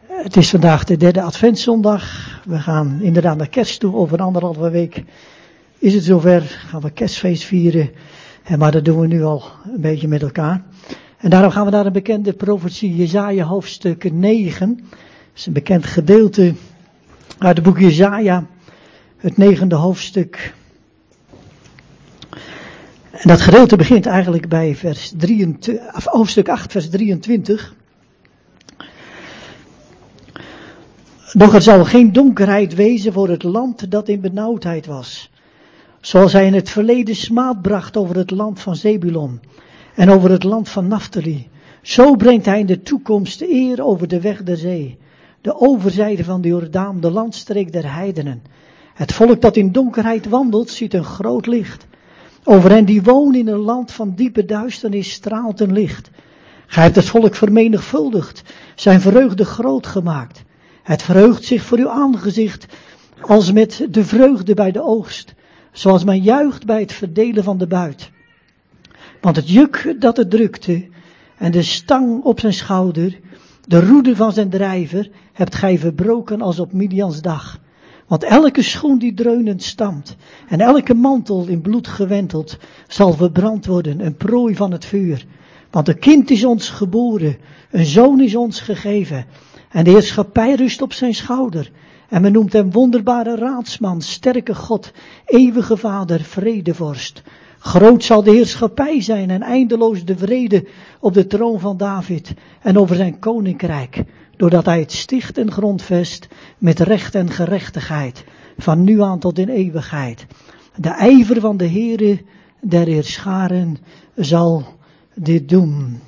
Het is vandaag de derde Adventszondag. We gaan inderdaad naar kerst toe. Over 1,5 week is het zover. Gaan we kerstfeest vieren. Maar dat doen we nu al een beetje met elkaar. En daarom gaan we naar een bekende profetie, Jesaja hoofdstuk 9. Dat is een bekend gedeelte uit het boek Jesaja, het 9e hoofdstuk. En dat gedeelte begint eigenlijk bij hoofdstuk 8, vers 23. Doch er zal geen donkerheid wezen voor het land dat in benauwdheid was. Zoals hij in het verleden smaad bracht over het land van Zebulon en over het land van Naftali. Zo brengt hij in de toekomst eer over de weg der zee, de overzijde van de Jordaan, de landstreek der heidenen. Het volk dat in donkerheid wandelt, ziet een groot licht. Over hen die wonen in een land van diepe duisternis straalt een licht. Gij hebt het volk vermenigvuldigd, zijn vreugde groot gemaakt. Het verheugt zich voor uw aangezicht als met de vreugde bij de oogst, zoals men juicht bij het verdelen van de buit. Want het juk dat het drukte en de stang op zijn schouder, de roede van zijn drijver, hebt gij verbroken als op Midians dag. Want elke schoen die dreunend stampt en elke mantel in bloed gewenteld zal verbrand worden, een prooi van het vuur. Want een kind is ons geboren, een zoon is ons gegeven. En de heerschappij rust op zijn schouder. En men noemt hem wonderbare raadsman, sterke God, eeuwige Vader, vredevorst. Groot zal de heerschappij zijn en eindeloos de vrede op de troon van David en over zijn koninkrijk. Doordat hij het sticht en grondvest met recht en gerechtigheid, van nu aan tot in eeuwigheid. De ijver van de Heere der heerscharen zal dit doen.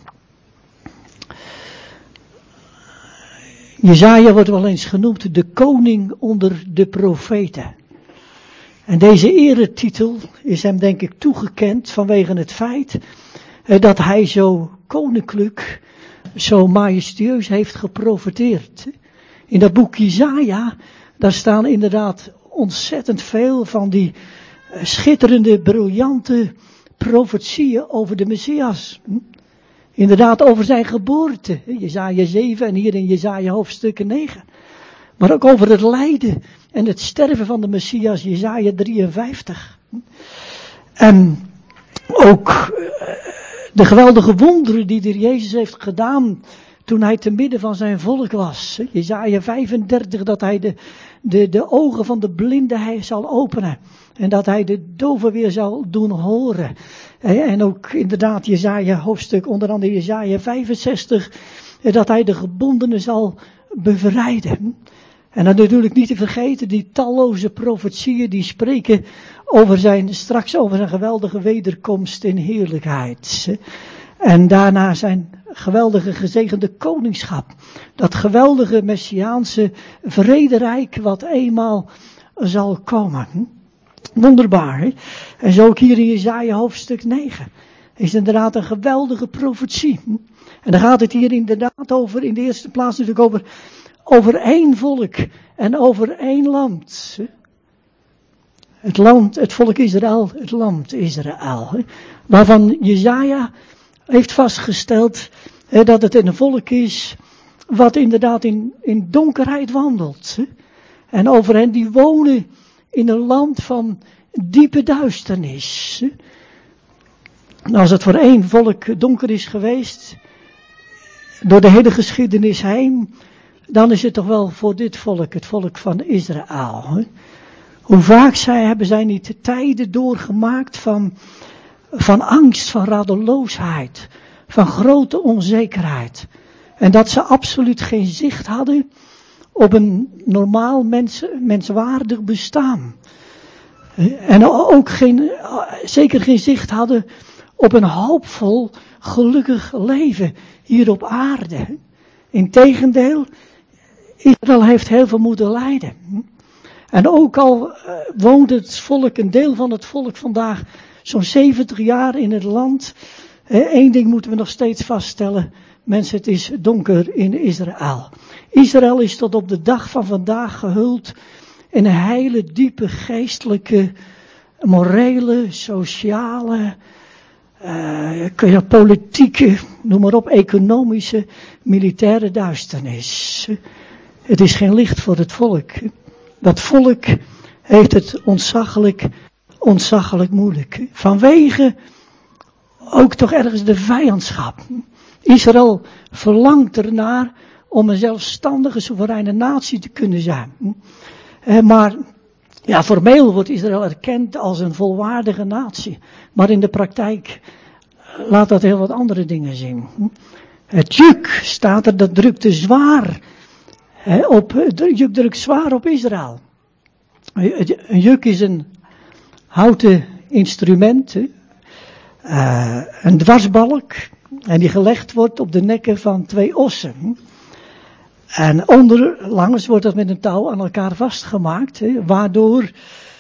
Jesaja wordt wel eens genoemd de koning onder de profeten. En deze eretitel is hem denk ik toegekend vanwege het feit dat hij zo koninklijk, zo majestueus heeft geprofeteerd. In dat boek Jesaja, daar staan inderdaad ontzettend veel van die schitterende, briljante profetieën over de Messias. Inderdaad over zijn geboorte, Jesaja 7 en hier in Jesaja hoofdstuk 9. Maar ook over het lijden en het sterven van de Messias, Jesaja 53. En ook de geweldige wonderen die de Jezus heeft gedaan toen hij te midden van zijn volk was. Jesaja 35, dat hij de ogen van de blinden hij zal openen. En dat hij de doven weer zal doen horen. En ook inderdaad Jesaja hoofdstuk, onder andere Jesaja 65, dat hij de gebondenen zal bevrijden. En dan natuurlijk niet te vergeten die talloze profetieën die spreken straks over zijn geweldige wederkomst in heerlijkheid. En daarna zijn geweldige gezegende koningschap. Dat geweldige messiaanse vrederijk wat eenmaal zal komen. Wonderbaar, hè? En zo ook hier in Jesaja hoofdstuk 9. Is inderdaad een geweldige profetie. En dan gaat het hier inderdaad over, in de eerste plaats natuurlijk over één volk en over één land. Het volk Israël, het land Israël. Waarvan Jesaja heeft vastgesteld dat het een volk is wat inderdaad in donkerheid wandelt. En over hen die wonen in een land van diepe duisternis. En als het voor één volk donker is geweest, door de hele geschiedenis heen, dan is het toch wel voor dit volk, het volk van Israël. Hoe vaak hebben zij niet tijden doorgemaakt van angst, van radeloosheid, van grote onzekerheid. En dat ze absoluut geen zicht hadden op een normaal menswaardig bestaan. En ook zeker geen zicht hadden op een hoopvol, gelukkig leven hier op aarde. Integendeel, Israël heeft heel veel moeten lijden. En ook al woont het volk, een deel van het volk vandaag, zo'n 70 jaar in het land. Eén ding moeten we nog steeds vaststellen. Mensen, het is donker in Israël. Israël is tot op de dag van vandaag gehuld in een hele diepe geestelijke, morele, sociale kun je politieke, noem maar op, economische, militaire duisternis. Het is geen licht voor het volk. Dat volk heeft het ontzaglijk moeilijk. Vanwege ook toch ergens de vijandschap. Israël verlangt ernaar om een zelfstandige, soevereine natie te kunnen zijn. Maar ja, formeel wordt Israël erkend als een volwaardige natie. Maar in de praktijk laat dat heel wat andere dingen zien. Het juk staat er, dat drukt zwaar op Israël. Een juk is een houten instrument, een dwarsbalk, en die gelegd wordt op de nekken van 2 ossen. En onderlangs wordt dat met een touw aan elkaar vastgemaakt, waardoor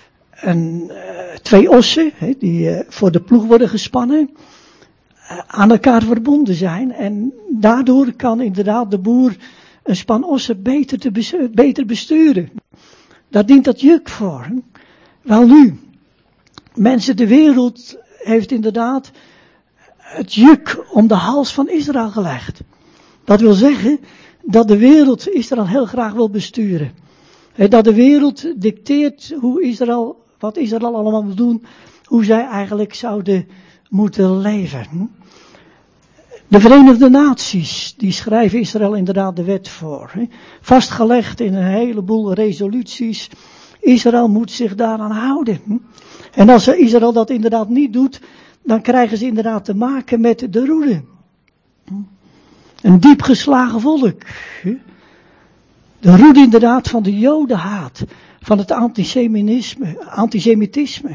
2 ossen, die voor de ploeg worden gespannen, aan elkaar verbonden zijn. En daardoor kan inderdaad de boer een span ossen beter besturen. Daar dient dat juk voor. Wel nu, mensen, de wereld heeft inderdaad het juk om de hals van Israël gelegd. Dat wil zeggen dat de wereld Israël heel graag wil besturen. Dat de wereld dicteert wat Israël allemaal moet doen, hoe zij eigenlijk zouden moeten leven. De Verenigde Naties, die schrijven Israël inderdaad de wet voor. Vastgelegd in een heleboel resoluties. Israël moet zich daaraan houden. En als Israël dat inderdaad niet doet, dan krijgen ze inderdaad te maken met de roede. Een diep geslagen volk. De roede inderdaad van de jodenhaat, van het antisemitisme.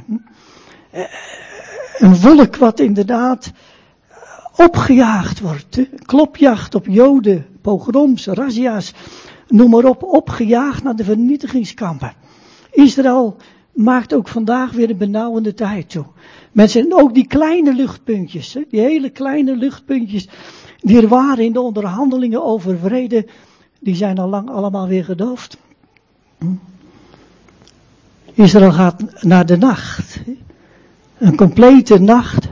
Een volk wat inderdaad opgejaagd wordt. Klopjacht op joden, pogroms, razzia's, noem maar op, opgejaagd naar de vernietigingskampen. Israël maakt ook vandaag weer een benauwende tijd toe. Mensen, ook die kleine luchtpuntjes, die hele kleine luchtpuntjes die er waren in de onderhandelingen over vrede, die zijn al lang allemaal weer gedoofd. Israël gaat naar de nacht. Een complete nacht,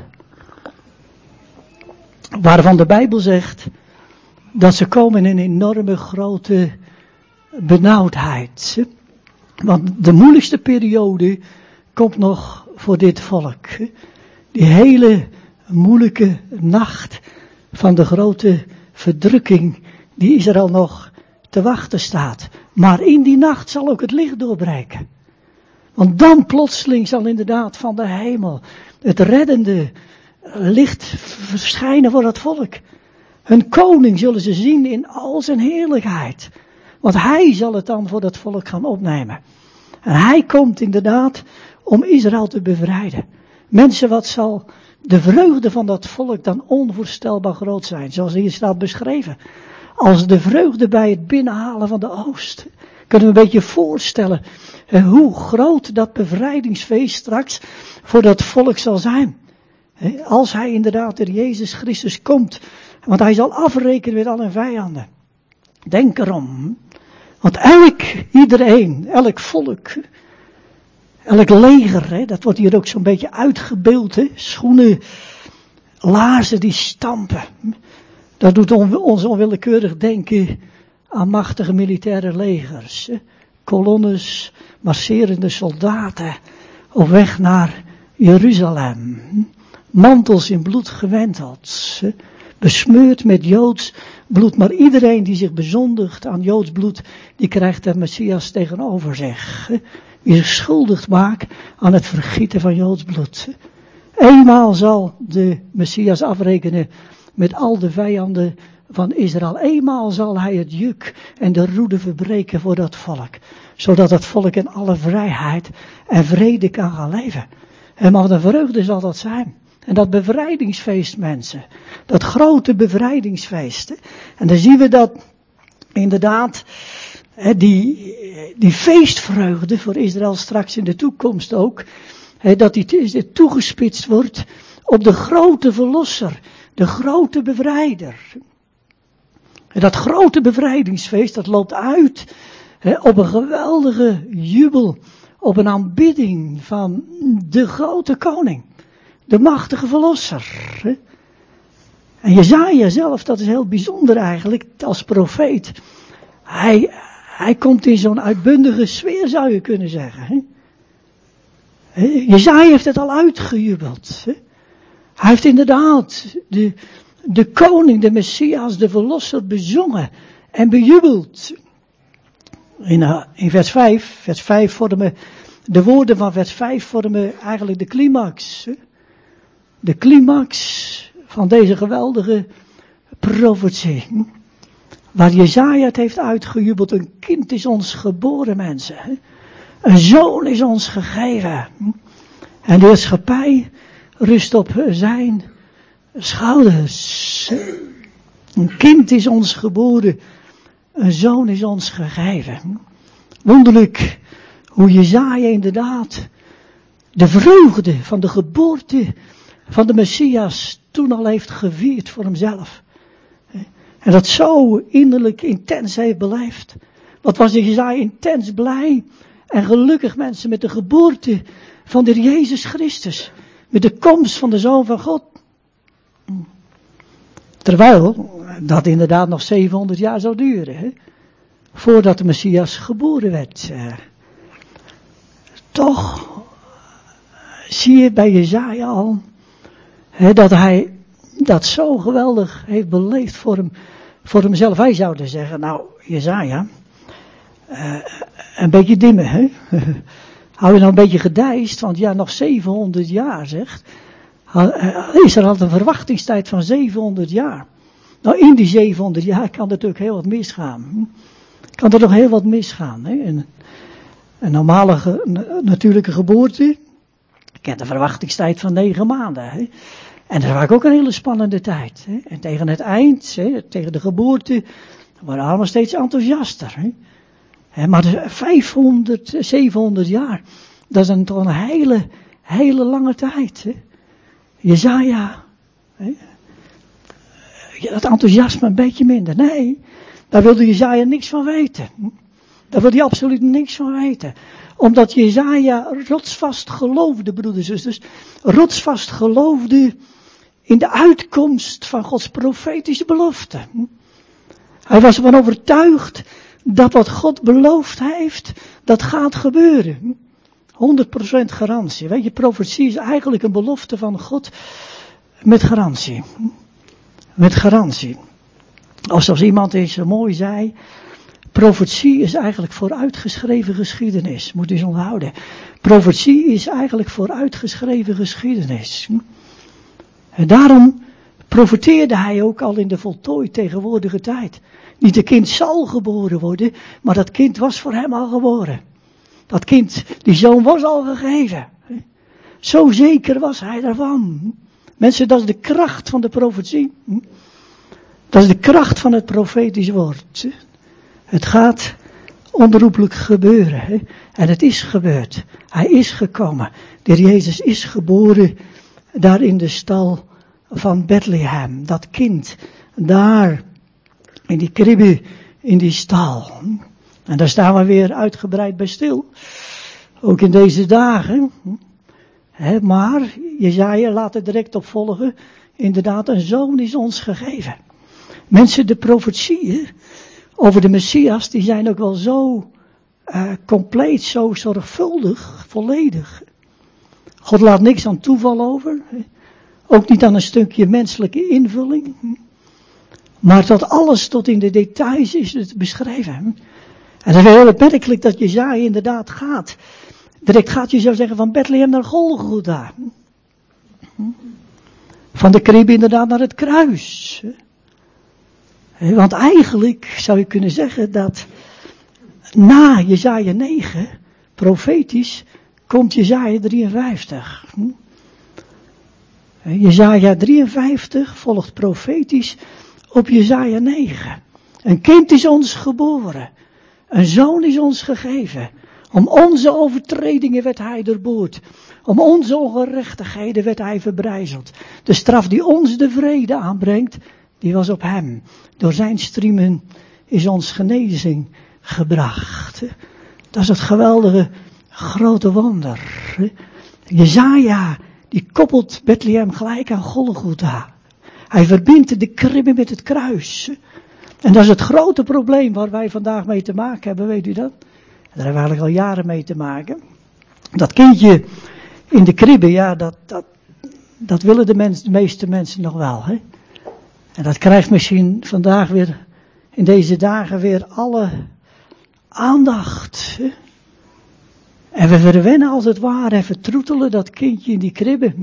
waarvan de Bijbel zegt dat ze komen in een enorme grote benauwdheid. Want de moeilijkste periode komt nog voor dit volk. Die hele moeilijke nacht van de grote verdrukking die Israël nog te wachten staat. Maar in die nacht zal ook het licht doorbreken. Want dan plotseling zal inderdaad van de hemel het reddende licht verschijnen voor het volk. Hun koning zullen ze zien in al zijn heerlijkheid. Want hij zal het dan voor dat volk gaan opnemen. En hij komt inderdaad om Israël te bevrijden. Mensen, wat zal de vreugde van dat volk dan onvoorstelbaar groot zijn. Zoals hier staat beschreven. Als de vreugde bij het binnenhalen van de oost. Kunnen we een beetje voorstellen hoe groot dat bevrijdingsfeest straks voor dat volk zal zijn. Als hij inderdaad er Jezus Christus komt. Want hij zal afrekenen met al hun vijanden. Denk erom. Want elk volk, elk leger, dat wordt hier ook zo'n beetje uitgebeeld. Schoenen, laarzen die stampen. Dat doet ons onwillekeurig denken aan machtige militaire legers. Kolonnes, marcherende soldaten op weg naar Jeruzalem. Mantels in bloed gewenteld. Besmeurd met Joods bloed. Maar iedereen die zich bezondigt aan Joods bloed, die krijgt de Messias tegenover zich. Wie zich schuldig maakt aan het vergieten van Joods bloed. Eenmaal zal de Messias afrekenen met al de vijanden van Israël. Eenmaal zal hij het juk en de roede verbreken voor dat volk. Zodat het volk in alle vrijheid en vrede kan gaan leven. En wat een vreugde zal dat zijn. En dat bevrijdingsfeest, mensen. Dat grote bevrijdingsfeest. En dan zien we dat inderdaad die feestvreugde voor Israël straks in de toekomst ook. Dat die toegespitst wordt op de grote verlosser. De grote bevrijder. En dat grote bevrijdingsfeest, dat loopt uit op een geweldige jubel. Op een aanbidding van de grote koning. De machtige verlosser. En Jesaja zelf, dat is heel bijzonder eigenlijk, als profeet. Hij komt in zo'n uitbundige sfeer, zou je kunnen zeggen. Jesaja heeft het al uitgejubeld. Hij heeft inderdaad de koning, de Messias, de verlosser bezongen en bejubeld. In vers 5 vormen, de woorden van vers 5 vormen eigenlijk de climax. De climax van deze geweldige profetie. Waar Jesaja het heeft uitgejubeld, een kind is ons geboren, mensen. Een zoon is ons gegeven. En de heerschappij rust op zijn schouders. Een kind is ons geboren, een zoon is ons gegeven. Wonderlijk hoe Jesaja inderdaad de vreugde van de geboorte van de Messias toen al heeft gevierd voor hemzelf. En dat zo innerlijk intens heeft beleefd. Wat was Jesaja intens blij en gelukkig, mensen, met de geboorte van de Heer Jezus Christus. Met de komst van de Zoon van God. Terwijl dat inderdaad nog 700 jaar zou duren. Voordat de Messias geboren werd. Toch zie je bij Jesaja al dat hij dat zo geweldig heeft beleefd voor hemzelf. Wij zouden zeggen, nou Jesaja, een beetje dimmen, hè? Hou je nou een beetje gedijst, want ja, nog 700 jaar, zegt. Israël had een verwachtingstijd van 700 jaar. Nou, in die 700 jaar kan er natuurlijk heel wat misgaan. Kan er nog heel wat misgaan, hè? Een normale natuurlijke geboorte kent een verwachtingstijd van 9 maanden, hè? En dat was ook een hele spannende tijd. Hè? En tegen het eind, hè, tegen de geboorte, waren we allemaal steeds enthousiaster. Hè? Maar 700 jaar, dat is dan toch een hele lange tijd. Hè? Jesaja, hè? Dat enthousiasme een beetje minder. Nee, daar wilde Jesaja niks van weten. Daar wilde hij absoluut niks van weten. Omdat Jesaja rotsvast geloofde, broeders en zusters, rotsvast geloofde in de uitkomst van Gods profetische belofte. Hij was ervan overtuigd dat wat God beloofd heeft, dat gaat gebeuren. 100% garantie. Weet je, profetie is eigenlijk een belofte van God met garantie. Met garantie. Of zoals iemand eens zo mooi zei, profetie is eigenlijk vooruitgeschreven geschiedenis. Moet u eens onthouden. Profetie is eigenlijk vooruitgeschreven geschiedenis. En daarom profeteerde hij ook al in de voltooid tegenwoordige tijd. Niet een kind zal geboren worden, maar dat kind was voor hem al geboren. Dat kind, die zoon was al gegeven. Zo zeker was hij daarvan. Mensen, dat is de kracht van de profetie. Dat is de kracht van het profetisch woord. Het gaat onherroepelijk gebeuren. Hè? En het is gebeurd. Hij is gekomen. De Heer Jezus is geboren daar in de stal van Bethlehem. Dat kind daar in die kribbe, in die stal. En daar staan we weer uitgebreid bij stil. Ook in deze dagen. Maar Jesaja laat er direct op volgen. Inderdaad, een zoon is ons gegeven. Mensen, de profetieën over de Messias, die zijn ook wel zo compleet, zo zorgvuldig, volledig. God laat niks aan toeval over. Ook niet aan een stukje menselijke invulling. Maar tot alles, tot in de details is het beschreven. En dat is heel opmerkelijk dat Jesaja inderdaad gaat. Direct gaat je zou zeggen van Bethlehem naar Golgotha. Van de kribbe inderdaad naar het kruis. Want eigenlijk zou je kunnen zeggen dat na Jesaja 9, profetisch, komt Jesaja 53. Jesaja 53 volgt profetisch op Jesaja 9. Een kind is ons geboren. Een zoon is ons gegeven. Om onze overtredingen werd hij doorboord. Om onze ongerechtigheden werd hij verbrijzeld. De straf die ons de vrede aanbrengt, die was op hem. Door zijn striemen is ons genezing gebracht. Dat is het geweldige grote wonder. Jesaja, die koppelt Bethlehem gelijk aan Golgotha. Hij verbindt de kribbe met het kruis. En dat is het grote probleem waar wij vandaag mee te maken hebben, weet u dat? Daar hebben we eigenlijk al jaren mee te maken. Dat kindje in de kribbe, ja, dat willen de meeste mensen nog wel. Hè? En dat krijgt misschien vandaag weer, in deze dagen weer alle aandacht. Hè? En we verwennen als het ware en vertroetelen dat kindje in die kribbe.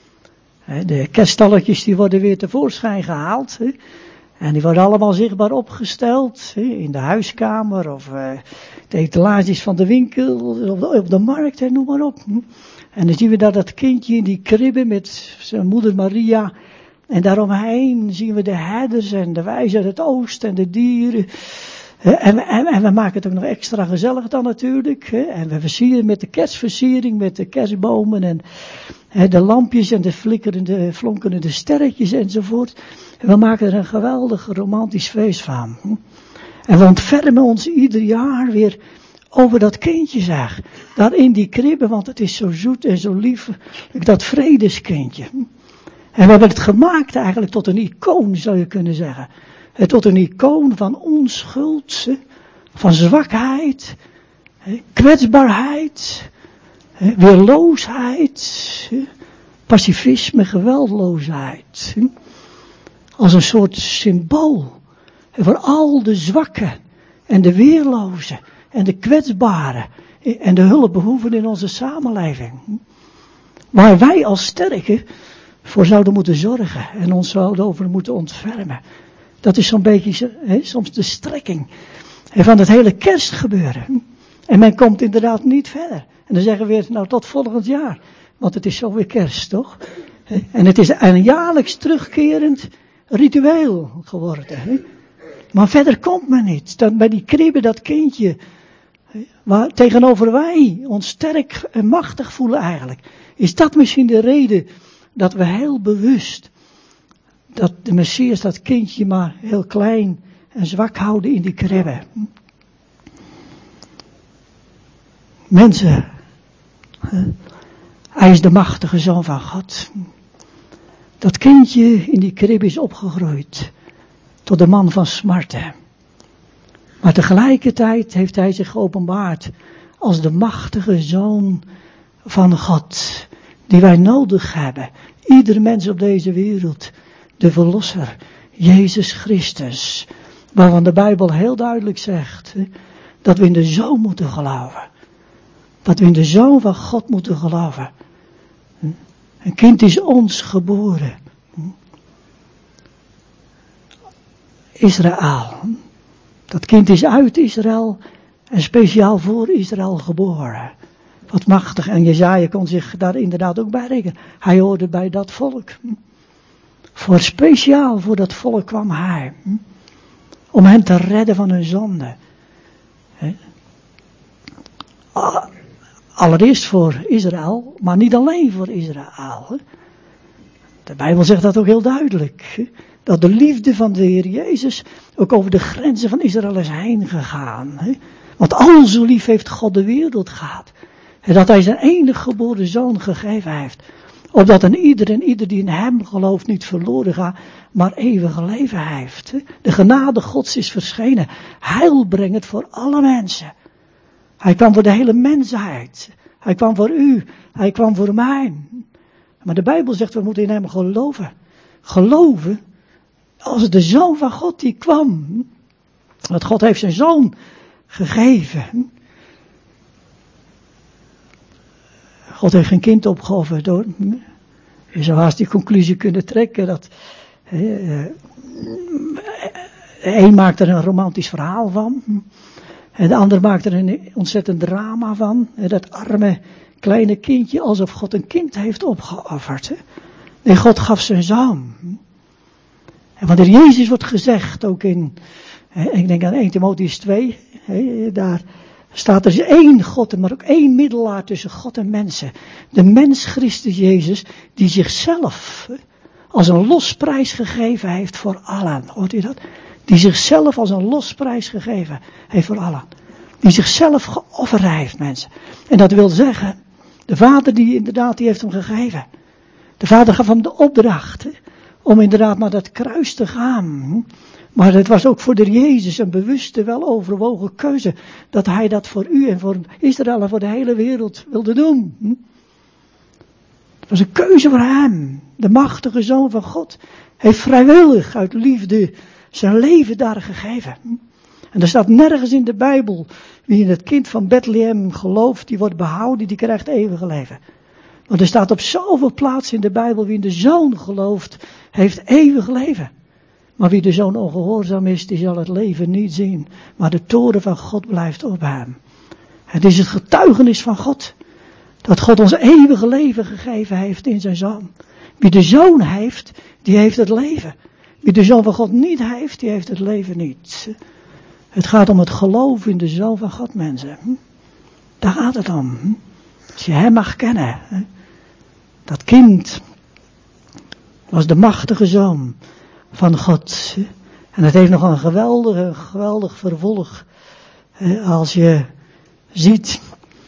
De kerststalletjes die worden weer tevoorschijn gehaald. Hè? En die worden allemaal zichtbaar opgesteld. Hè? In de huiskamer of de etalages van de winkel, op de markt en noem maar op. En dan zien we dat kindje in die kribbe met zijn moeder Maria. En daaromheen zien we de herders en de wijzen uit het oosten en de dieren. En we maken het ook nog extra gezellig dan natuurlijk. En we versieren met de kerstversiering, met de kerstbomen en de lampjes en de flikkerende, flonkerende sterretjes enzovoort. En we maken er een geweldig romantisch feest van. En we ontfermen ons ieder jaar weer over dat kindje, zeg. Daar in die kribbe, want het is zo zoet en zo lief, dat vredeskindje. En we hebben het gemaakt eigenlijk tot een icoon, zou je kunnen zeggen. Tot een icoon van onschuld, van zwakheid, kwetsbaarheid, weerloosheid, pacifisme, geweldloosheid. Als een soort symbool voor al de zwakken en de weerlozen en de kwetsbaren en de hulpbehoeven in onze samenleving. Waar wij als sterken voor zouden moeten zorgen en ons zouden over moeten ontfermen. Dat is zo'n beetje soms de strekking van het hele kerstgebeuren. En men komt inderdaad niet verder. En dan zeggen we weer, nou tot volgend jaar. Want het is zo weer kerst, toch? En het is een jaarlijks terugkerend ritueel geworden. Maar verder komt men niet. Dan bij die kribbe, dat kindje, waar tegenover wij ons sterk en machtig voelen eigenlijk. Is dat misschien de reden dat we heel bewust dat de Messias dat kindje maar heel klein en zwak houden in die kribbe. Mensen, hij is de machtige Zoon van God. Dat kindje in die kribbe is opgegroeid tot de man van smarten. Maar tegelijkertijd heeft hij zich geopenbaard als de machtige Zoon van God, die wij nodig hebben. Ieder mens op deze wereld. De Verlosser, Jezus Christus, waarvan de Bijbel heel duidelijk zegt dat we in de Zoon moeten geloven. Dat we in de Zoon van God moeten geloven. Een kind is ons geboren. Israël. Dat kind is uit Israël en speciaal voor Israël geboren. Wat machtig. En Jesaja kon zich daar inderdaad ook bij rekenen. Hij hoorde bij dat volk. Speciaal voor dat volk kwam hij. Om hen te redden van hun zonde. Allereerst voor Israël, maar niet alleen voor Israël. De Bijbel zegt dat ook heel duidelijk. Dat de liefde van de Heer Jezus ook over de grenzen van Israël is heen gegaan. Want al zo lief heeft God de wereld gehad. Dat hij zijn enige geboren zoon gegeven heeft. Opdat een ieder die in hem gelooft niet verloren gaat, maar eeuwig leven heeft. De genade Gods is verschenen. Heilbrengend voor alle mensen. Hij kwam voor de hele mensheid. Hij kwam voor u. Hij kwam voor mij. Maar de Bijbel zegt we moeten in hem geloven. Geloven als de Zoon van God die kwam. Want God heeft zijn Zoon gegeven. God heeft geen kind opgeofferd hoor. Je zou haast die conclusie kunnen trekken dat de een maakt er een romantisch verhaal van. En de ander maakt er een ontzettend drama van. Dat arme kleine kindje alsof God een kind heeft opgeofferd. Nee, God gaf zijn zoon. En wanneer Jezus wordt gezegd, ook in, ik denk aan 1 Timotheüs 2, daar staat er één God, maar ook één middelaar tussen God en mensen. De mens Christus Jezus, die zichzelf als een losprijs gegeven heeft voor allen. Hoort u dat? Die zichzelf als een losprijs gegeven heeft voor allen. Die zichzelf geofferd heeft, mensen. En dat wil zeggen, de Vader die heeft hem gegeven. De Vader gaf hem de opdracht om inderdaad naar dat kruis te gaan. Maar het was ook voor de Jezus een bewuste, weloverwogen keuze dat hij dat voor u en voor Israël en voor de hele wereld wilde doen. Het was een keuze voor hem. De machtige Zoon van God heeft vrijwillig uit liefde zijn leven daar gegeven. En er staat nergens in de Bijbel, wie in het kind van Bethlehem gelooft, die wordt behouden, die krijgt eeuwig leven. Want er staat op zoveel plaatsen in de Bijbel, wie in de Zoon gelooft, heeft eeuwig leven. Maar wie de Zoon ongehoorzaam is, die zal het leven niet zien. Maar de toorn van God blijft op hem. Het is het getuigenis van God. Dat God ons eeuwige leven gegeven heeft in zijn Zoon. Wie de Zoon heeft, die heeft het leven. Wie de Zoon van God niet heeft, die heeft het leven niet. Het gaat om het geloof in de Zoon van God, mensen. Daar gaat het om. Als je hem mag kennen. Dat kind was de machtige Zoon van God. En het heeft nog een geweldig vervolg. Als je ziet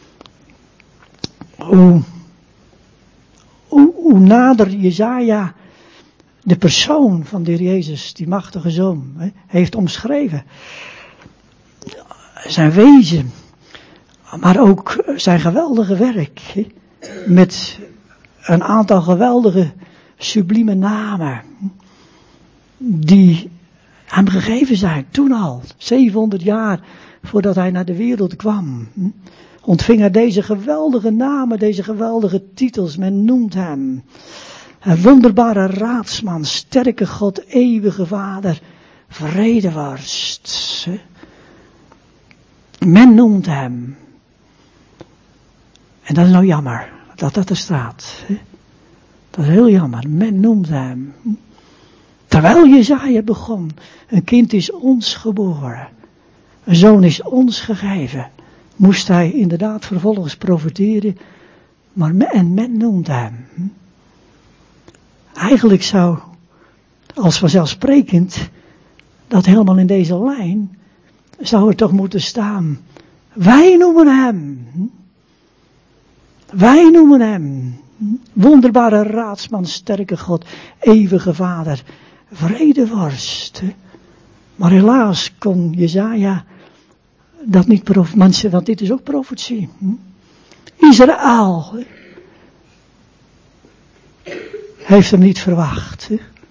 hoe nader Jesaja de persoon van de Heer Jezus, die machtige Zoon, heeft omschreven. Zijn wezen, maar ook zijn geweldige werk. Met een aantal geweldige, sublieme namen. Die hem gegeven zijn, toen al, 700 jaar voordat hij naar de wereld kwam. Ontving hij deze geweldige namen, deze geweldige titels. Men noemt hem een wonderbare raadsman, sterke God, eeuwige Vader, vredevorst. Men noemt hem. En dat is nou jammer, dat er staat. Dat is heel jammer, men noemt hem. Terwijl Jesaja begon, een kind is ons geboren, een zoon is ons gegeven, moest hij inderdaad vervolgens profeteren, maar men noemt hem. Eigenlijk zou, als vanzelfsprekend, dat helemaal in deze lijn, zou er toch moeten staan, wij noemen hem. Wij noemen hem. Wonderbare raadsman, sterke God, eeuwige Vader, vredevorst. Maar helaas kon Jesaja dat niet profeteren, want dit is ook profetie. Israël heeft hem niet verwacht.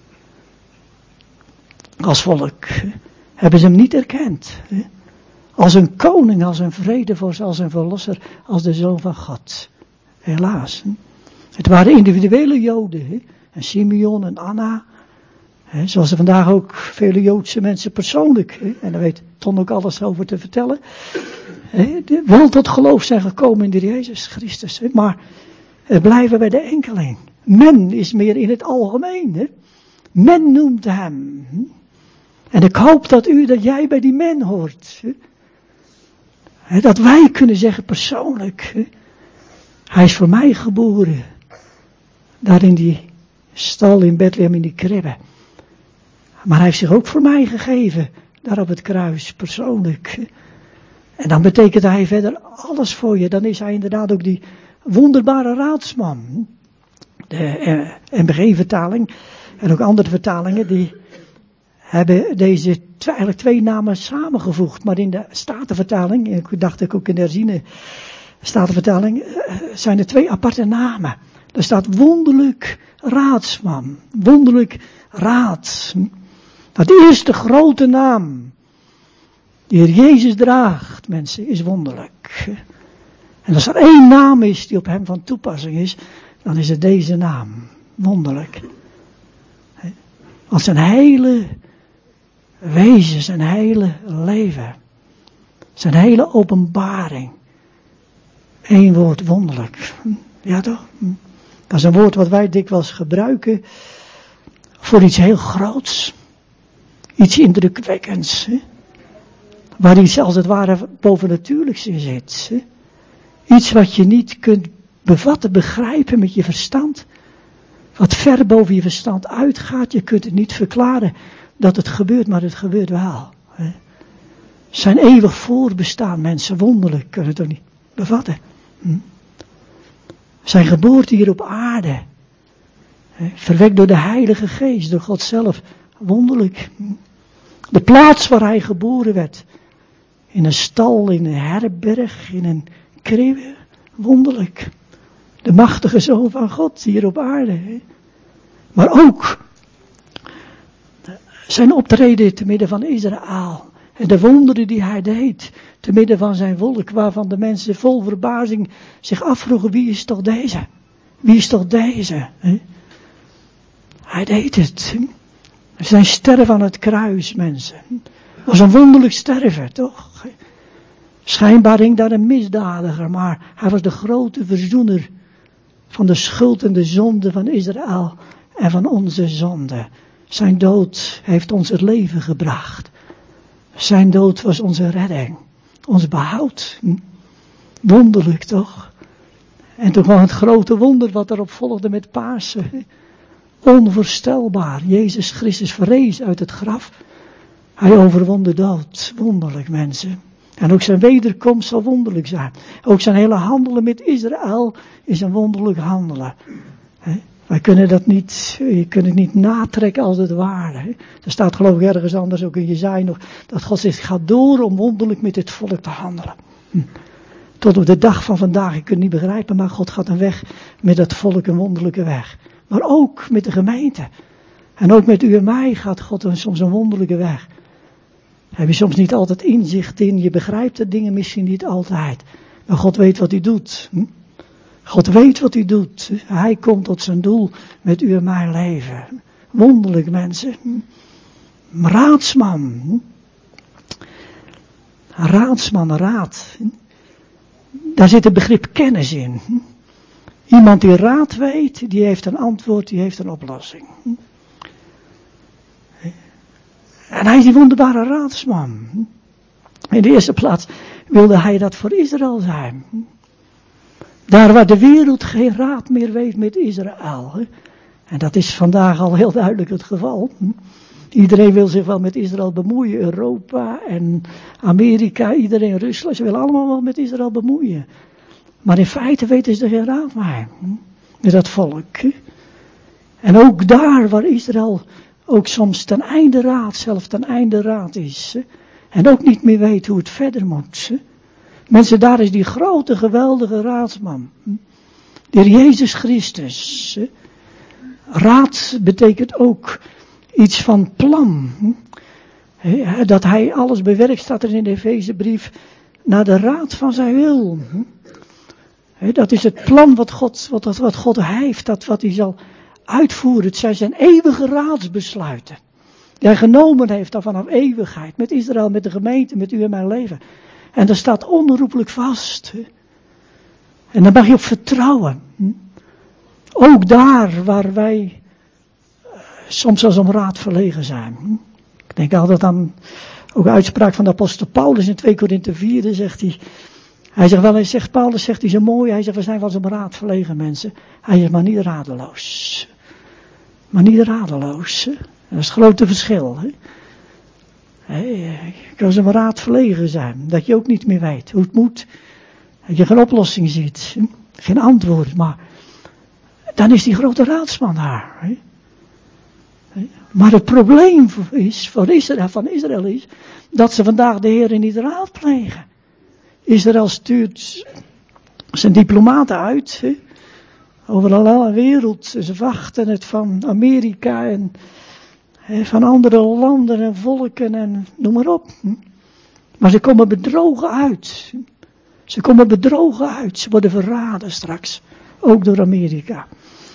Als volk hebben ze hem niet erkend. Als een koning, als een vredevorst, als een verlosser, als de Zoon van God. Helaas. Het waren individuele Joden. En Simeon en Anna. Zoals er vandaag ook vele Joodse mensen persoonlijk. En daar weet Ton ook alles over te vertellen. Wel tot geloof zijn gekomen in de Jezus Christus. Maar het blijven bij de enkeling. Men is meer in het algemeen. Men noemt hem. En ik hoop dat jij bij die men hoort. Dat wij kunnen zeggen persoonlijk. Hij is voor mij geboren. Daar in die stal in Bethlehem in die kribbe. Maar hij heeft zich ook voor mij gegeven. Daar op het kruis, persoonlijk. En dan betekent hij verder alles voor je. Dan is hij inderdaad ook die wonderbare raadsman. De NBG-vertaling en ook andere vertalingen die hebben deze eigenlijk twee namen samengevoegd. Maar in de Statenvertaling, ik dacht ik ook in de herziene Statenvertaling, zijn er twee aparte namen. Er staat wonderlijk raadsman. Wonderlijk raad. Dat eerste grote naam die Heer Jezus draagt, mensen, is wonderlijk. En als er één naam is die op hem van toepassing is, dan is het deze naam. Wonderlijk. Als zijn hele wezen, zijn hele leven, zijn hele openbaring. Eén woord, wonderlijk. Ja toch? Dat is een woord wat wij dikwijls gebruiken voor iets heel groots. Iets indrukwekkends. Waar iets als het ware bovennatuurlijks in zit. Iets wat je niet kunt bevatten, begrijpen met je verstand. Wat ver boven je verstand uitgaat. Je kunt het niet verklaren dat het gebeurt, maar het gebeurt wel. Zijn eeuwig voorbestaan, mensen, wonderlijk, kunnen het ook niet bevatten. Zijn geboorte hier op aarde. Verwekt door de Heilige Geest, door God zelf. Wonderlijk. De plaats waar hij geboren werd. In een stal, in een herberg, in een kribbe. Wonderlijk. De machtige Zoon van God hier op aarde. Maar ook zijn optreden te midden van Israël. En de wonderen die hij deed te midden van zijn volk. Waarvan de mensen vol verbazing zich afvroegen, wie is toch deze? Wie is toch deze? Hij deed het. Zijn sterven aan het kruis, mensen. Dat was een wonderlijk sterven, toch? Schijnbaar hing daar een misdadiger, maar hij was de grote verzoener van de schuld en de zonde van Israël en van onze zonde. Zijn dood heeft ons het leven gebracht. Zijn dood was onze redding, ons behoud. Wonderlijk, toch? En toen kwam het grote wonder wat erop volgde met Pasen. Onvoorstelbaar. Jezus Christus verrees uit het graf. Hij overwon de dood. Wonderlijk, mensen. En ook zijn wederkomst zal wonderlijk zijn. Ook zijn hele handelen met Israël is een wonderlijk handelen. Wij kunnen dat niet, je kunt het niet natrekken als het ware. Er staat geloof ik ergens anders ook in Jesaja nog, dat God zegt, ga door om wonderlijk met dit volk te handelen. Tot op de dag van vandaag, je kunt het niet begrijpen, maar God gaat een weg met dat volk, een wonderlijke weg. Maar ook met de gemeente. En ook met u en mij gaat God soms een wonderlijke weg. Heb je soms niet altijd inzicht in, je begrijpt de dingen misschien niet altijd. Maar God weet wat hij doet. God weet wat hij doet. Hij komt tot zijn doel met u en mijn leven. Wonderlijk, mensen. Raadsman. Raadsman, raad. Daar zit het begrip kennis in. Iemand die raad weet, die heeft een antwoord, die heeft een oplossing. En hij is die wonderbare raadsman. In de eerste plaats wilde hij dat voor Israël zijn. Daar waar de wereld geen raad meer weet met Israël. En dat is vandaag al heel duidelijk het geval. Iedereen wil zich wel met Israël bemoeien. Europa en Amerika, iedereen, Rusland. Ze willen allemaal wel met Israël bemoeien. Maar in feite weten ze er geen raad mee. Met dat volk. En ook daar waar Israël ook soms ten einde raad is. En ook niet meer weet hoe het verder moet. Mensen, daar is die grote, geweldige raadsman. De Heer Jezus Christus. Raad betekent ook iets van plan. Dat hij alles bewerkt, staat er in de Efezebrief, naar de raad van zijn wil. Dat is het plan wat God heeft, dat wat hij zal uitvoeren. Het zijn zijn eeuwige raadsbesluiten. Die hij genomen heeft dan vanaf eeuwigheid. Met Israël, met de gemeente, met u en mijn leven. En dat staat onherroepelijk vast. En daar mag je op vertrouwen. Ook daar waar wij soms als om raad verlegen zijn. Ik denk altijd aan ook uitspraak van de apostel Paulus in 2 Korinthe 4, zegt hij. Hij zegt wel, Paulus zegt hij zo mooi, hij zegt we zijn wel eens om raad verlegen mensen. Hij zegt maar niet radeloos. Maar niet radeloos. Dat is het grote verschil. Je kan zo'n raad verlegen zijn. Dat je ook niet meer weet hoe het moet. Dat je geen oplossing ziet. Geen antwoord. Maar dan is die grote raadsman daar. Maar het probleem is, van Israël is, dat ze vandaag de Heer niet raadplegen. Israël stuurt zijn diplomaten uit. Over de hele wereld. Ze wachten het van Amerika en van andere landen en volken en noem maar op. Maar ze komen bedrogen uit. Ze komen bedrogen uit. Ze worden verraden straks. Ook door Amerika.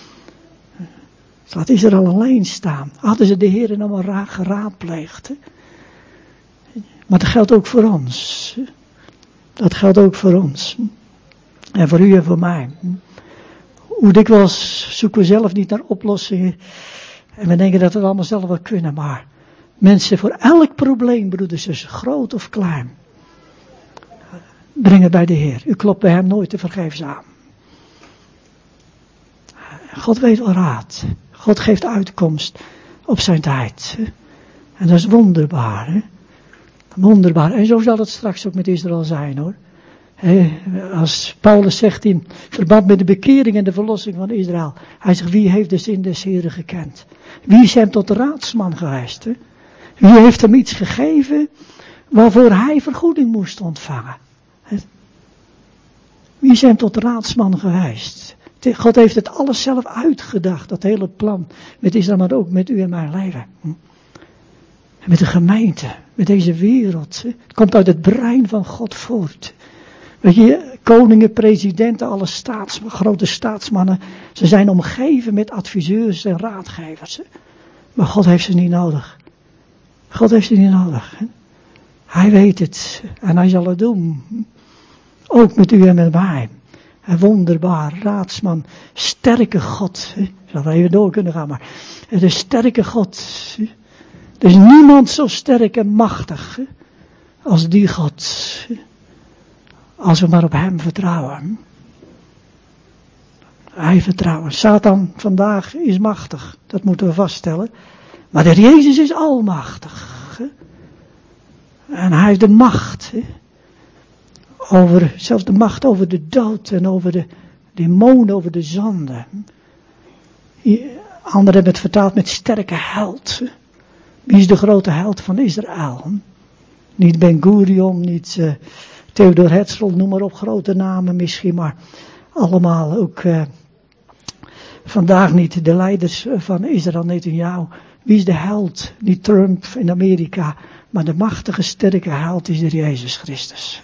Laat Israël alleen staan. Hadden ze de Heer allemaal geraadpleegd. Maar dat geldt ook voor ons. Dat geldt ook voor ons. En voor u en voor mij. Hoe dikwijls zoeken we zelf niet naar oplossingen. En we denken dat we het allemaal zelf wel kunnen. Maar mensen, voor elk probleem, broeders, dus groot of klein, breng het bij de Heer. U klopt bij hem nooit te vergeefs aan. God weet wel raad. God geeft uitkomst op zijn tijd. En dat is wonderbaar. Hè? Wonderbaar. En zo zal het straks ook met Israël zijn, hoor. Als Paulus zegt in verband met de bekering en de verlossing van Israël. Hij zegt, wie heeft de zin des Heren gekend? Wie is hem tot raadsman geweest? Hè? Wie heeft hem iets gegeven waarvoor hij vergoeding moest ontvangen? Wie is hem tot raadsman geweest? God heeft het alles zelf uitgedacht, dat hele plan met Israël, maar ook met u en mijn leven. Met de gemeente, met deze wereld. Het komt uit het brein van God voort. Weet je, koningen, presidenten, alle grote staatsmannen, ze zijn omgeven met adviseurs en raadgevers. Maar God heeft ze niet nodig. God heeft ze niet nodig. Hij weet het en hij zal het doen. Ook met u en met mij. Een wonderbaar raadsman, sterke God. Ik zou even door kunnen gaan, maar de sterke God. Er is niemand zo sterk en machtig als die God. Als we maar op hem vertrouwen. Hij vertrouwen. Satan vandaag is machtig. Dat moeten we vaststellen. Maar de Jezus is almachtig. En hij heeft de macht. Zelfs de macht over de dood en over de demonen, over de zonde. Anderen hebben het vertaald met sterke held. Wie is de grote held van Israël? Niet Ben Gurion, niet Theodor Herzl, noem maar op, grote namen misschien, maar allemaal ook vandaag niet de leiders van Israël, Netanyahu. Wie is de held? Niet Trump in Amerika, maar de machtige, sterke held is de Jezus Christus.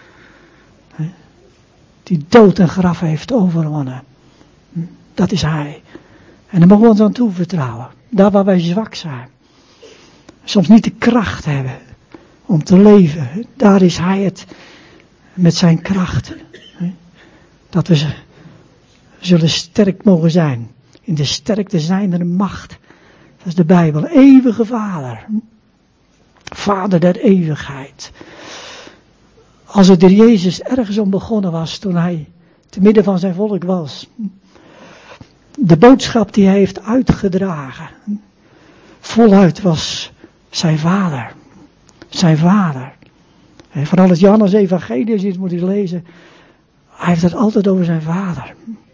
Die dood en graf heeft overwonnen. Dat is hij. En daar mogen we ons aan toevertrouwen. Daar waar wij zwak zijn. Soms niet de kracht hebben om te leven. Daar is hij het met zijn kracht. Dat we zullen sterk mogen zijn. In de sterkte zijn er een macht. Dat is de Bijbel. Eeuwige Vader. Vader der eeuwigheid. Als het er Jezus ergens om begonnen was toen hij te midden van zijn volk was. De boodschap die hij heeft uitgedragen. Voluit was zijn Vader. Zijn Vader. En vooral het Johannes Evangelie, als je het moet eens lezen. Hij heeft het altijd over zijn Vader.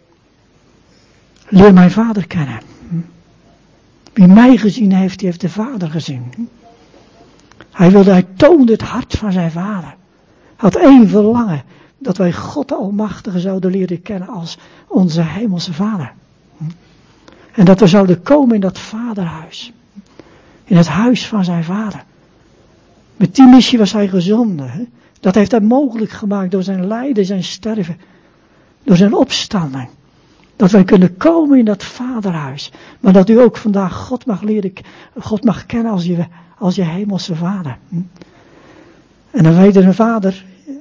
Leer mijn Vader kennen. Wie mij gezien heeft, die heeft de Vader gezien. Hij toonde het hart van zijn Vader. Had één verlangen, dat wij God de Almachtige zouden leren kennen als onze hemelse Vader. En dat we zouden komen in dat vaderhuis. In het huis van zijn Vader. Met die missie was hij gezonden. Hè? Dat heeft hij mogelijk gemaakt door zijn lijden, zijn sterven. Door zijn opstanding. Dat wij kunnen komen in dat vaderhuis. Maar dat u ook vandaag God mag kennen als je hemelse Vader. En dan weet een vader.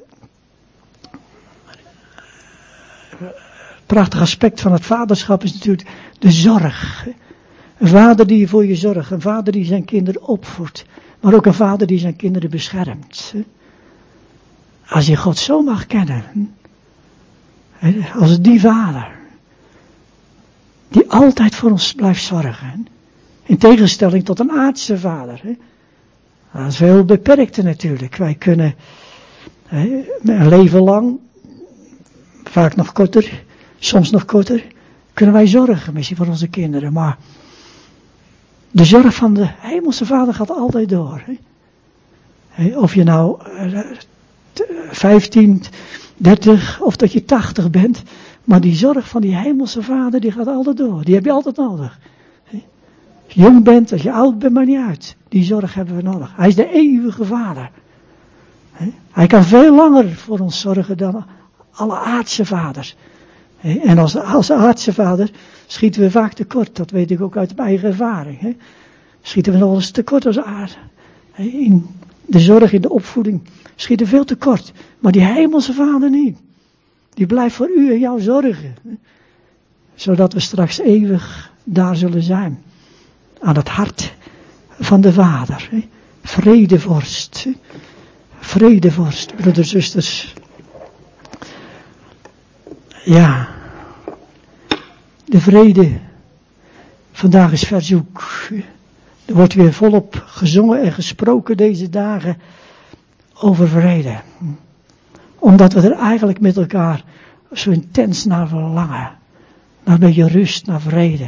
Het prachtig aspect van het vaderschap is natuurlijk de zorg. Een vader die voor je zorgt. Een vader die zijn kinderen opvoedt. Maar ook een vader die zijn kinderen beschermt. Als je God zo mag kennen. Als die vader. Die altijd voor ons blijft zorgen. In tegenstelling tot een aardse vader. Dat is veel beperkter natuurlijk. Wij kunnen een leven lang, vaak nog korter, soms nog korter, kunnen wij zorgen misschien voor onze kinderen. Maar de zorg van de hemelse Vader gaat altijd door. Of je nou 15, 30 of dat je 80 bent. Maar die zorg van die hemelse Vader die gaat altijd door. Die heb je altijd nodig. Als je jong bent, als je oud bent, maakt niet uit. Die zorg hebben we nodig. Hij is de eeuwige Vader. Hij kan veel langer voor ons zorgen dan alle aardse vaders. En als aardse vader schieten we vaak tekort. Dat weet ik ook uit mijn eigen ervaring. Schieten we nog eens tekort als aarde. In de zorg, in de opvoeding schieten we veel tekort. Maar die hemelse Vader niet. Die blijft voor u en jou zorgen. Zodat we straks eeuwig daar zullen zijn. Aan het hart van de Vader. Vredevorst. Vredevorst, broeders, zusters. Ja. De vrede. Vandaag is verzoek. Er wordt weer volop gezongen en gesproken deze dagen over vrede. Omdat we er eigenlijk met elkaar zo intens naar verlangen. Naar een beetje rust, naar vrede.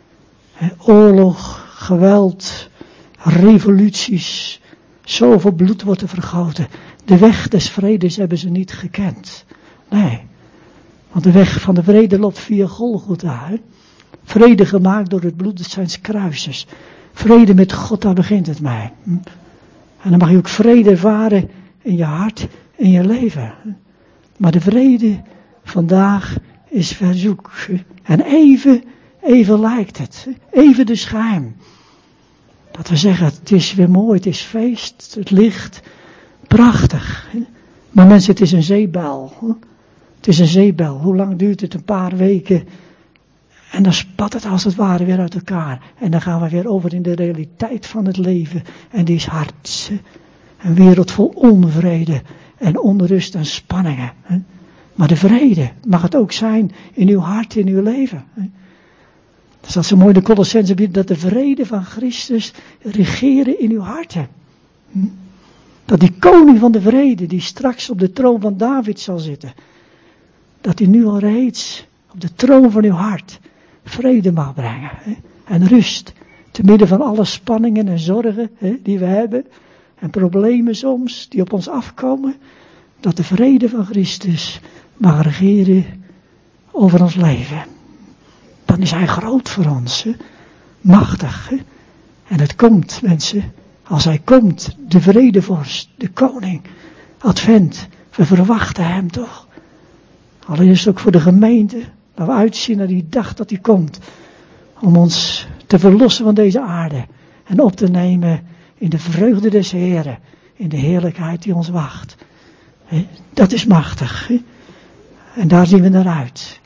Oorlog, geweld, revoluties. Zoveel bloed wordt er vergoten. De weg des vredes hebben ze niet gekend. Nee. Want de weg van de vrede loopt via Golgotha. Hè? Vrede gemaakt door het bloed zijns kruises. Vrede met God, daar begint het mee. En dan mag je ook vrede ervaren in je hart, in je leven. Maar de vrede vandaag is verzoek. En even lijkt het. Even de schijn. Dat we zeggen, het is weer mooi, het is feest, het licht, prachtig. Maar mensen, het is een zeebel. Het is een zeebel. Hoe lang duurt het? Een paar weken. En dan spat het als het ware weer uit elkaar. En dan gaan we weer over in de realiteit van het leven. En die is hard. Een wereld vol onvrede en onrust en spanningen. Maar de vrede mag het ook zijn in uw hart, in uw leven. Dat staat zo mooi in de Colossenzen, dat de vrede van Christus regeren in uw harten. Dat die koning van de vrede, die straks op de troon van David zal zitten, dat hij nu al reeds op de troon van uw hart vrede mag brengen. En rust, te midden van alle spanningen en zorgen die we hebben, en problemen soms die op ons afkomen, dat de vrede van Christus mag regeren over ons leven. Dan is hij groot voor ons, machtig. En het komt, mensen, als hij komt, de vredevorst, de koning, advent, we verwachten hem toch. Allereerst ook voor de gemeente, dat we uitzien naar die dag dat hij komt, om ons te verlossen van deze aarde en op te nemen in de vreugde des Heren, in de heerlijkheid die ons wacht. Dat is machtig. En daar zien we naar uit.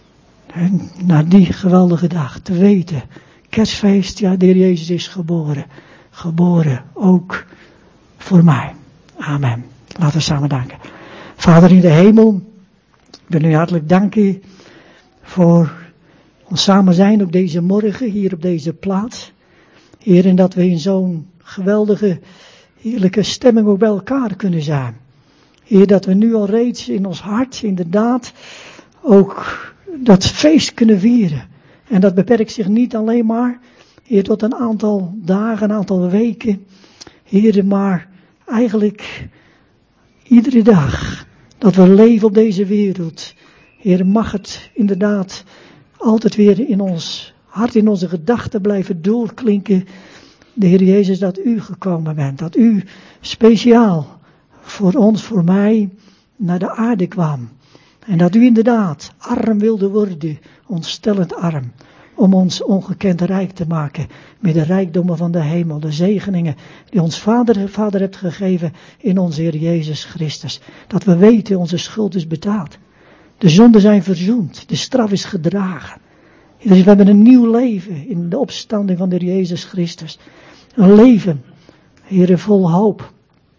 En naar die geweldige dag te weten, kerstfeest, ja, de Heer Jezus is geboren. Geboren ook voor mij. Amen. Laten we samen danken. Vader in de hemel, ik wil u hartelijk danken voor ons samen zijn op deze morgen, hier op deze plaats. Heer, en dat we in zo'n geweldige, heerlijke stemming ook bij elkaar kunnen zijn. Heer, dat we nu al reeds in ons hart inderdaad ook dat feest kunnen vieren. En dat beperkt zich niet alleen maar, Heer, tot een aantal dagen, een aantal weken. Heer, maar eigenlijk iedere dag dat we leven op deze wereld. Heer, mag het inderdaad altijd weer in ons hart, in onze gedachten blijven doorklinken. De Heer Jezus, dat u gekomen bent. Dat u speciaal voor ons, voor mij, naar de aarde kwam. En dat u inderdaad arm wilde worden, ontstellend arm. Om ons ongekend rijk te maken met de rijkdommen van de hemel. De zegeningen die ons Vader hebt gegeven in onze Heer Jezus Christus. Dat we weten, onze schuld is betaald. De zonden zijn verzoend. De straf is gedragen. Dus we hebben een nieuw leven in de opstanding van de Heer Jezus Christus. Een leven, Heer, vol hoop.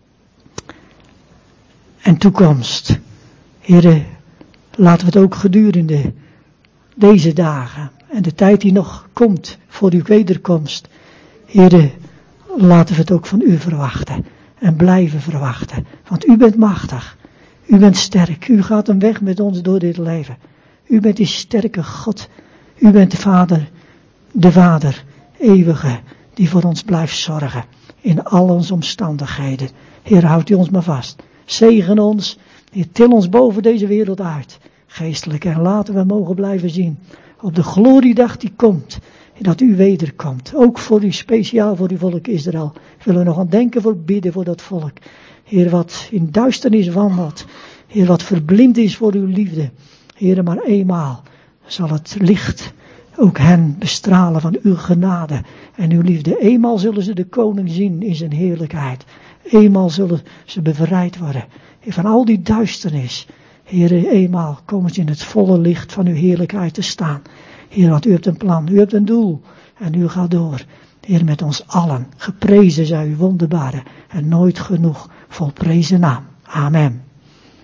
En toekomst. Heer, laten we het ook gedurende deze dagen en de tijd die nog komt voor uw wederkomst. Heer, laten we het ook van u verwachten en blijven verwachten. Want u bent machtig, u bent sterk, u gaat een weg met ons door dit leven. U bent die sterke God, u bent de Vader, eeuwige, die voor ons blijft zorgen in al onze omstandigheden. Heer, houd u ons maar vast. Zegen ons, Heer, til ons boven deze wereld uit, geestelijk. En laten we mogen blijven zien op de gloriedag die komt, dat u wederkomt. Ook voor u, speciaal voor uw volk Israël. Willen we nog aan denken, voor bidden voor dat volk. Heer, wat in duisternis wandelt. Heer, wat verblind is voor uw liefde. Heer, maar eenmaal zal het licht ook hen bestralen van uw genade en uw liefde. Eenmaal zullen ze de koning zien in zijn heerlijkheid. Eenmaal zullen ze bevrijd worden van al die duisternis. Heer, eenmaal komen ze in het volle licht van uw heerlijkheid te staan. Heer, want u hebt een plan, u hebt een doel en u gaat door. Heer, met ons allen, geprezen zij uw wonderbare en nooit genoeg volprezen naam. Amen.